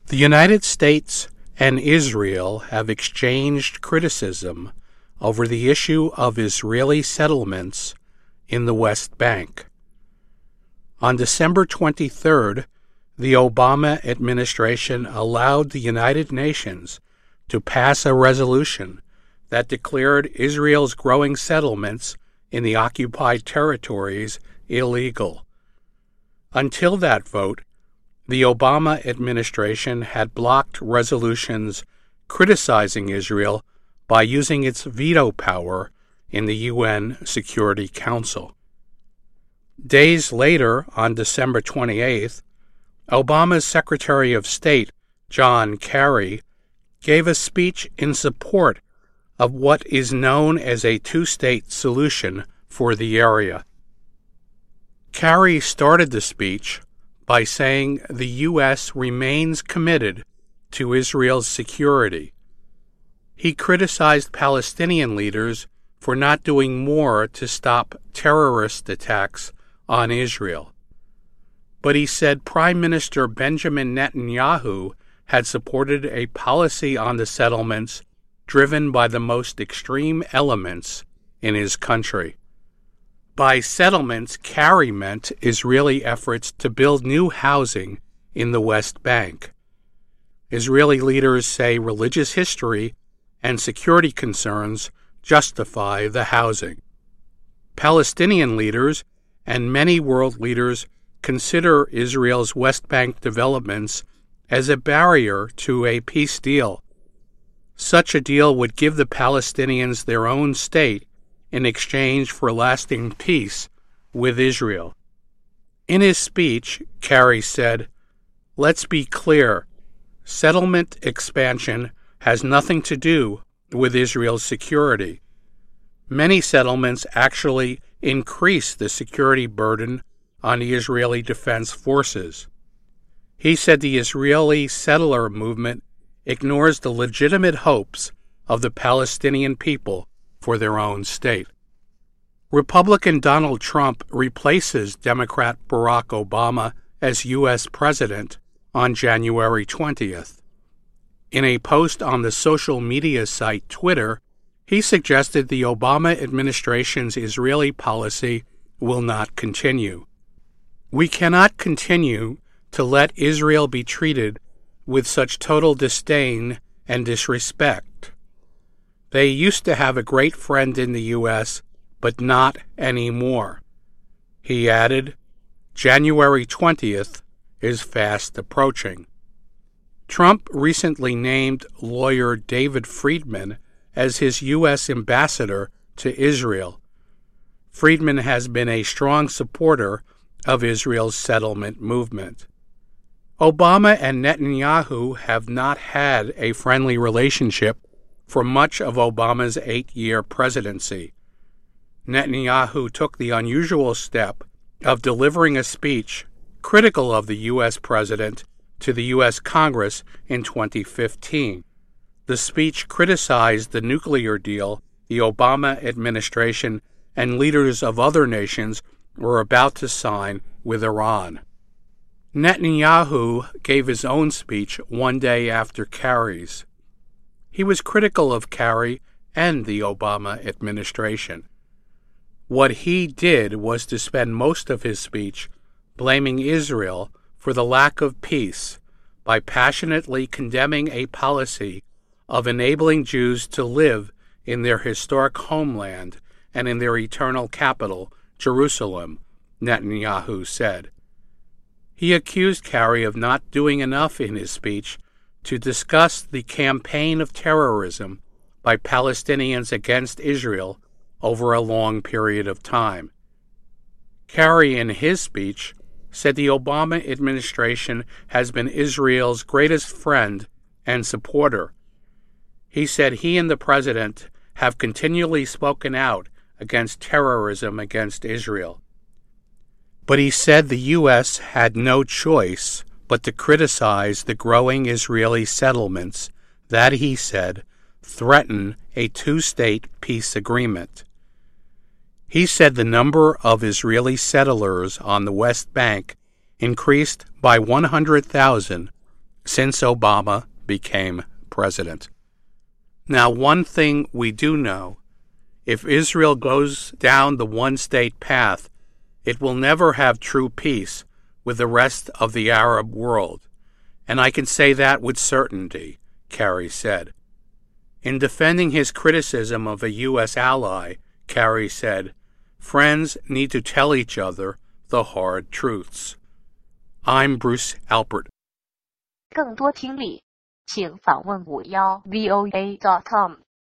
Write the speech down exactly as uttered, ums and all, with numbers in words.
The United States and Israel have exchanged criticism over the issue of Israeli settlements in the West Bank. On December twenty-third, the Obama administration allowed the United Nations to pass a resolution that declared Israel's growing settlements in the occupied territories illegal. Until that vote, the Obama administration had blocked resolutions criticizing Israel by using its veto power in the U N Security Council. Days later, on December twenty-eighth, Obama's Secretary of State, John Kerry, gave a speech in support of what is known as a two-state solution for the area. Kerry started the speech by saying the U S remains committed to Israel's security. He criticized Palestinian leaders for not doing more to stop terrorist attacks on Israel. But he said Prime Minister Benjamin Netanyahu had supported a policy on the settlements driven by the most extreme elements in his country. By settlements, Kerry meant Israeli efforts to build new housing in the West Bank. Israeli leaders say religious history and security concerns justify the housing. Palestinian leaders and many world leaders consider Israel's West Bank developments as a barrier to a peace deal. Such a deal would give the Palestinians their own state in exchange for lasting peace with Israel. In his speech, Kerry said, "Let's be clear, settlement expansion has nothing to do with Israel's security. Many settlements actually increase the security burden on the Israeli Defense Forces." He said the Israeli settler movement ignores the legitimate hopes of the Palestinian people for their own state. Republican Donald Trump replaces Democrat Barack Obama as U S president on January twentieth. In a post on the social media site Twitter, he suggested the Obama administration's Israeli policy will not continue. "We cannot continue to let Israel be treated with such total disdain and disrespect. They used to have a great friend in the U S, but not anymore." He added, "January twentieth is fast approaching." Trump recently named lawyer David Friedman as his U S ambassador to Israel. Friedman has been a strong supporter of Israel's settlement movement. Obama and Netanyahu have not had a friendly relationship for much of Obama's eight-year presidency. Netanyahu took the unusual step of delivering a speech critical of the U S president to the U S Congress in twenty fifteen. The speech criticized the nuclear deal the Obama administration and leaders of other nations were about to sign with Iran. Netanyahu gave his own speech one day after Kerry's. He was critical of Kerry and the Obama administration. What he did was to spend most of his speech blaming Israel for the lack of peace by passionately condemning a policy of enabling Jews to live in their historic homeland and in their eternal capital, Jerusalem, Netanyahu said. He accused Kerry of not doing enough in his speech to discuss the campaign of terrorism by Palestinians against Israel over a long period of time. Kerry, in his speech, said the Obama administration has been Israel's greatest friend and supporter. He said he and the president have continually spoken out against terrorism against Israel. But he said the U S had no choice but to criticize the growing Israeli settlements that, he said, threaten a two-state peace agreement. He said the number of Israeli settlers on the West Bank increased by one hundred thousand since Obama became president. Now, one thing we do know, if Israel goes down the one-state path, it will never have true peace with the rest of the Arab world. And I can say that with certainty, Kerry said. In defending his criticism of a U S ally, Kerry said, friends need to tell each other the hard truths. I'm Bruce Alpert. 更多听力，请访问五幺 V O A dot com。